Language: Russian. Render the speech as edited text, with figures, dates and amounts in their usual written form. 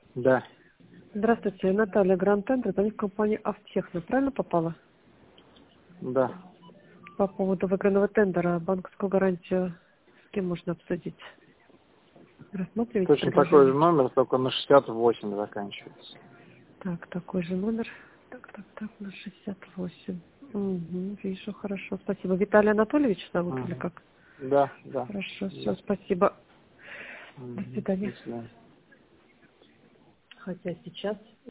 Да, Здравствуйте, Наталья, Гранд Тендер, звонит компания Автехно. Правильно попала? да. По поводу выигранного тендера, банковскую гарантию с кем можно обсудить? Рассматриваете Точно такой же предложение? номер, только на 68 заканчивается. Так, такой же номер. Так, на 68. Угу, вижу, хорошо, спасибо. Виталий Анатольевич зовут или Мгм. как? Да, да. Хорошо, все, Да. спасибо. До Мгм. До свидания. свидания. Хотя сейчас